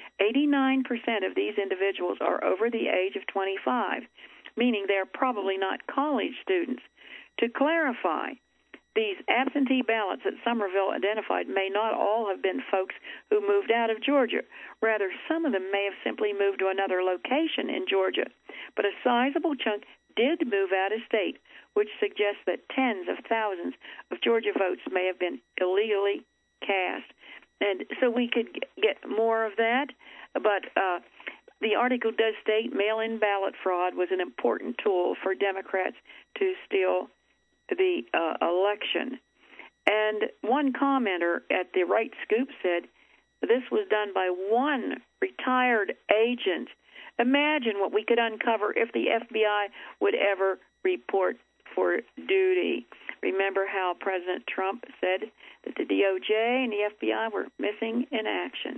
89% of these individuals are over the age of 25, meaning they are probably not college students. To clarify, these absentee ballots that Somerville identified may not all have been folks who moved out of Georgia. Rather, some of them may have simply moved to another location in Georgia. But a sizable chunk did move out of state, which suggests that tens of thousands of Georgia votes may have been illegally cast. And so we could get more of that, but the article does state mail-in ballot fraud was an important tool for Democrats to steal the election. And one commenter at the Right Scoop said, this was done by one retired agent. Imagine what we could uncover if the FBI would ever report for duty. Remember how President Trump said that the DOJ and the FBI were missing in action.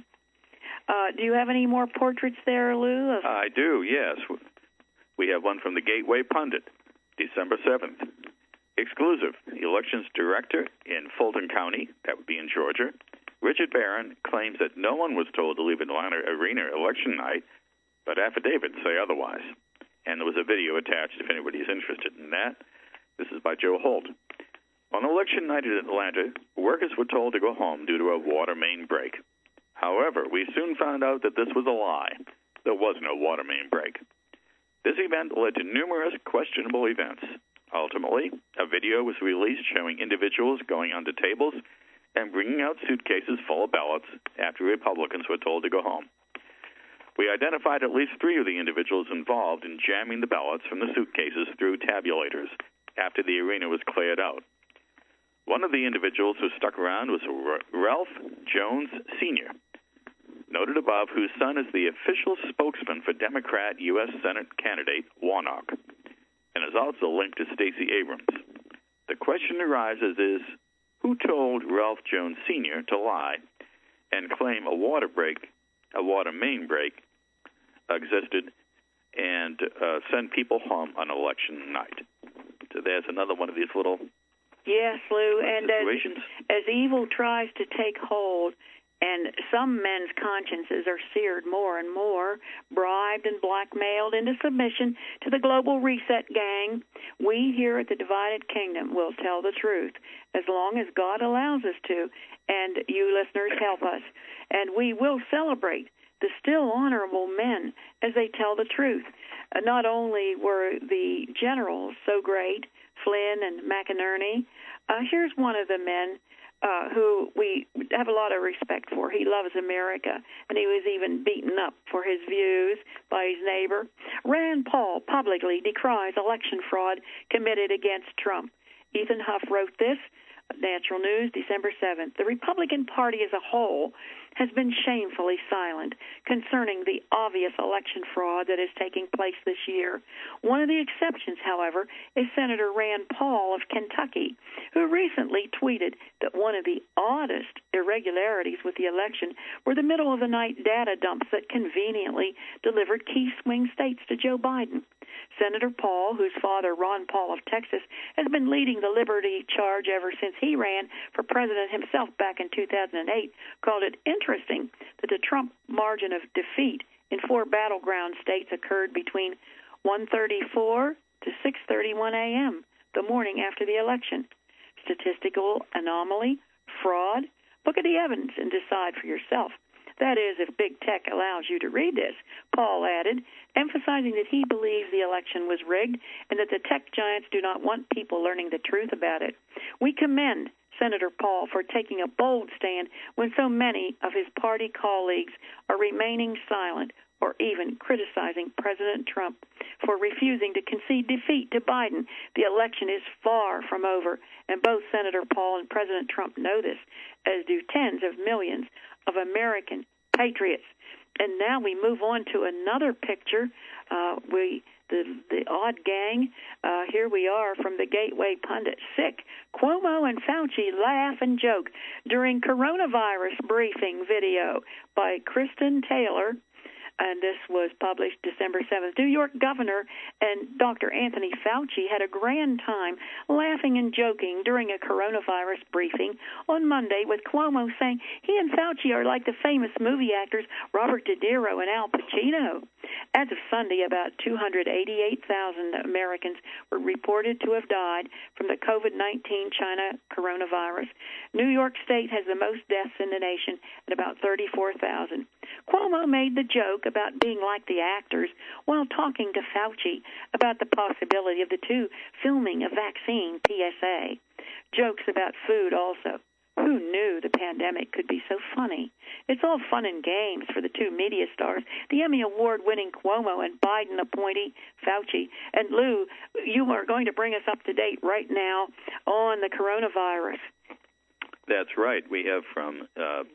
Do you have any more portraits there, Lou? I do, yes. We have one from the Gateway Pundit, December 7th. Exclusive. The elections director in Fulton County, that would be in Georgia, Richard Barron, claims that no one was told to leave Atlanta Arena election night, but affidavits say otherwise. And there was a video attached if anybody's interested in that. This is by Joe Holt. On election night in Atlanta, workers were told to go home due to a water main break. However, we soon found out that this was a lie. There was no water main break. This event led to numerous questionable events. Ultimately, a video was released showing individuals going under tables and bringing out suitcases full of ballots after Republicans were told to go home. We identified at least 3 of the individuals involved in jamming the ballots from the suitcases through tabulators after the arena was cleared out. One of the individuals who stuck around was Ralph Jones Sr., noted above, whose son is the official spokesman for Democrat U.S. Senate candidate Warnock, and is also linked to Stacey Abrams. The question arises is, who told Ralph Jones Sr. to lie and claim a water main break existed and send people home on election night? So there's another one of these little yes, Lou, and situations. As evil tries to take hold, and some men's consciences are seared more and more, bribed and blackmailed into submission to the global reset gang, we here at the Divided Kingdom will tell the truth as long as God allows us to, and you listeners help us. And we will celebrate the still honorable men as they tell the truth. Not only were the generals so great, Flynn and McInerney, here's one of the men who we have a lot of respect for. He loves America, and he was even beaten up for his views by his neighbor. Rand Paul publicly decries election fraud committed against Trump. Ethan Huff wrote this, Natural News, December 7th. The Republican Party as a whole has been shamefully silent concerning the obvious election fraud that is taking place this year. One of the exceptions, however, is Senator Rand Paul of Kentucky, who recently tweeted that one of the oddest irregularities with the election were the middle-of-the-night data dumps that conveniently delivered key swing states to Joe Biden. Senator Paul, whose father, Ron Paul of Texas, has been leading the liberty charge ever since he ran for president himself back in 2008, called it interesting that the Trump margin of defeat in 4 battleground states occurred between 1:34 to 6:31 a.m., the morning after the election. Statistical anomaly, fraud? Look at the evidence and decide for yourself. That is, if big tech allows you to read this, Paul added, emphasizing that he believes the election was rigged and that the tech giants do not want people learning the truth about it. We commend Senator Paul for taking a bold stand when so many of his party colleagues are remaining silent or even criticizing President Trump for refusing to concede defeat to Biden. The election is far from over, and both Senator Paul and President Trump know this, as do tens of millions of American patriots. And now we move on to another picture. The odd gang. Here we are from the Gateway Pundit. Sick. Cuomo and Fauci laugh and joke during coronavirus briefing video by Kristen Taylor. And this was published December 7th. New York Governor and Dr. Anthony Fauci had a grand time laughing and joking during a coronavirus briefing on Monday, with Cuomo saying he and Fauci are like the famous movie actors Robert De Niro and Al Pacino. As of Sunday, about 288,000 Americans were reported to have died from the COVID-19 China coronavirus. New York State has the most deaths in the nation at about 34,000. Cuomo made the joke about being like the actors while talking to Fauci about the possibility of the two filming a vaccine PSA. Jokes about food also. Who knew the pandemic could be so funny? It's all fun and games for the two media stars, the Emmy Award-winning Cuomo and Biden appointee Fauci. And Lou, you are going to bring us up to date right now on the coronavirus. That's right. We have from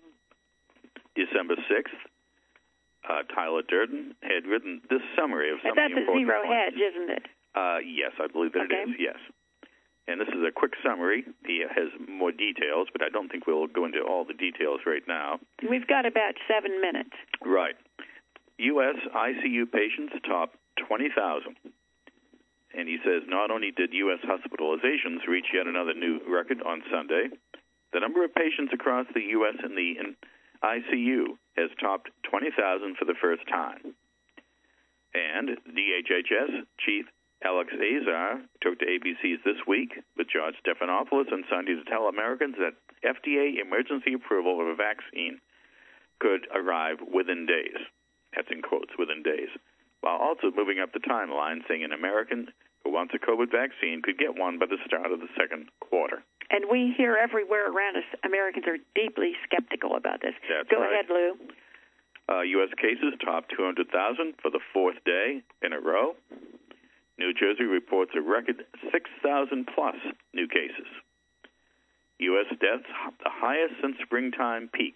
December 6th, Tyler Durden had written this summary of some of the important points. That's a Zero Hedge, isn't it? Yes, I believe that it is, yes. And this is a quick summary. He has more details, but I don't think we'll go into all the details right now. We've got about 7 minutes. Right. U.S. ICU patients top 20,000. And he says not only did U.S. hospitalizations reach yet another new record on Sunday, the number of patients across the U.S. in the ICU has topped 20,000 for the first time. And DHHS Chief Alex Azar took to ABC's This Week with George Stephanopoulos on Sunday to tell Americans that FDA emergency approval of a vaccine could arrive within days. That's in quotes, within days. While also moving up the timeline, saying an American who wants a COVID vaccine could get one by the start of the second quarter. And we hear everywhere around us, Americans are deeply skeptical about this. That's Go right. ahead, Lou. U.S. cases topped 200,000 for the fourth day in a row. New Jersey reports a record 6,000-plus new cases. U.S. deaths, the highest since springtime peak.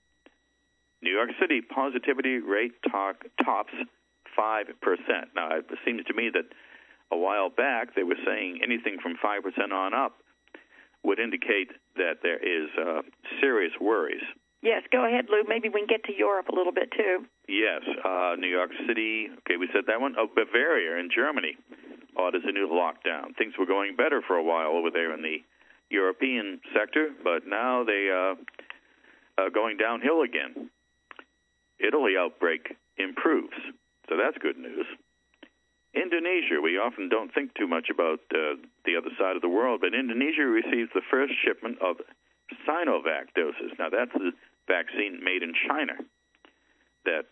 New York City positivity rate tops 5%. Now, it seems to me that a while back they were saying anything from 5% on up would indicate that there is serious worries. Yes, go ahead, Lou. Maybe we can get to Europe a little bit, too. Yes, New York City, okay, we said that one. Oh, Bavaria in Germany orders a new lockdown. Things were going better for a while over there in the European sector, but now they are going downhill again. Italy outbreak improves, so that's good news. Indonesia, we often don't think too much about the other side of the world, but Indonesia receives the first shipment of Sinovac doses. Now, that's the vaccine made in China that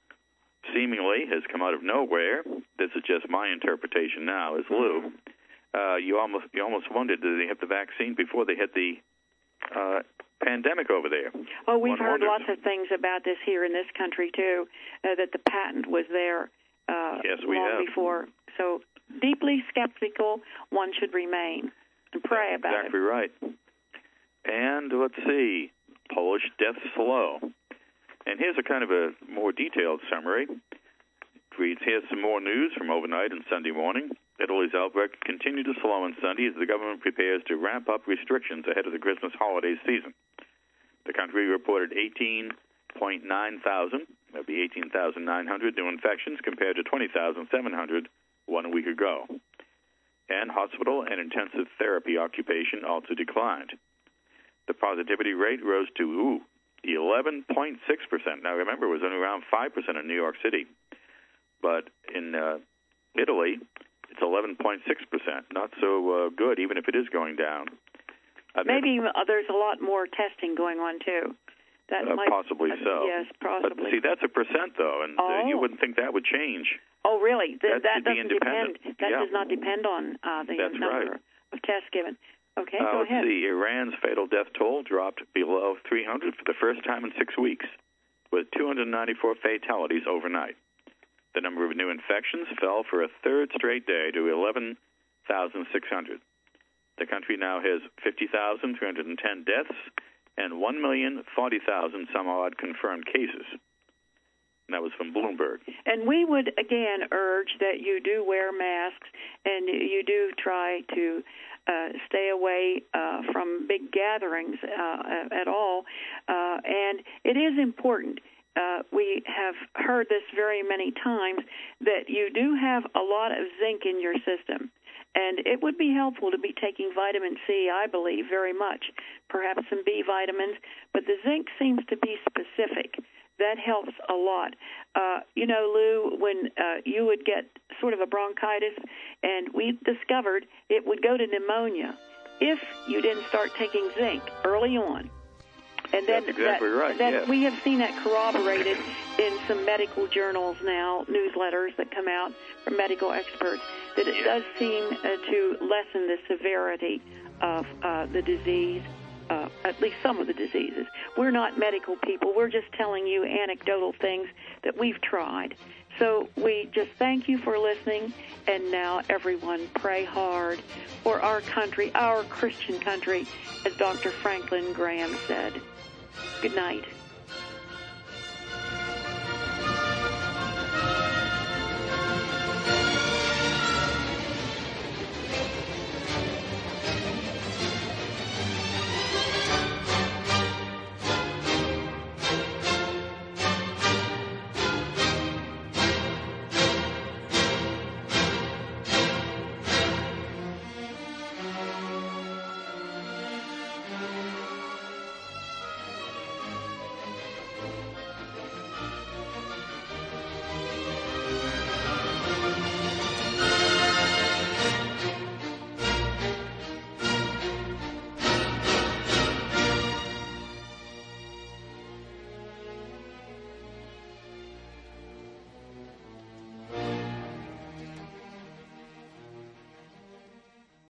seemingly has come out of nowhere. This is just my interpretation now, as Lou. you almost wondered, did they have the vaccine before they hit the pandemic over there? Oh, we've heard lots of things about this here in this country, too, that the patent was there long before. So deeply skeptical one should remain and pray about it. Exactly right. And let's see, Polish death slow. And here's a kind of a more detailed summary. It reads, here's some more news from overnight and Sunday morning. Italy's outbreak continued to slow on Sunday as the government prepares to ramp up restrictions ahead of the Christmas holiday season. The country reported 18.9 thousand, that would be 18,900 new infections compared to 20,700 1 week ago. And hospital and intensive therapy occupation also declined. The positivity rate rose to 11.6%. Now, remember, it was only around 5% in New York City. But in Italy, it's 11.6%. Not so good, even if it is going down. Maybe there's a lot more testing going on, too. That might, possibly so. Yes, possibly. But see, that's a percent, though, and you wouldn't think that would change. Oh, really? That doesn't depend. That does not depend on the number of tests given. Okay, go ahead. Let's see. Iran's fatal death toll dropped below 300 for the first time in 6 weeks, with 294 fatalities overnight. The number of new infections fell for a third straight day to 11,600. The country now has 50,310 deaths and 1,040,000 some odd confirmed cases. And that was from Bloomberg. And we would, again, urge that you do wear masks and you do try to stay away from big gatherings at all. And it is important. We have heard this very many times, that you do have a lot of zinc in your system. And it would be helpful to be taking vitamin C, I believe, very much, perhaps some B vitamins. But the zinc seems to be specific. That helps a lot. Lou, when you would get sort of a bronchitis, and we discovered it would go to pneumonia if you didn't start taking zinc early on. And then that's exactly right. Yes. We have seen that corroborated in some medical journals now, newsletters that come out from medical experts, that it does seem to lessen the severity of the disease, at least some of the diseases. We're not medical people. We're just telling you anecdotal things that we've tried. So we just thank you for listening, and now everyone pray hard for our country, our Christian country, as Dr. Franklin Graham said. Good night.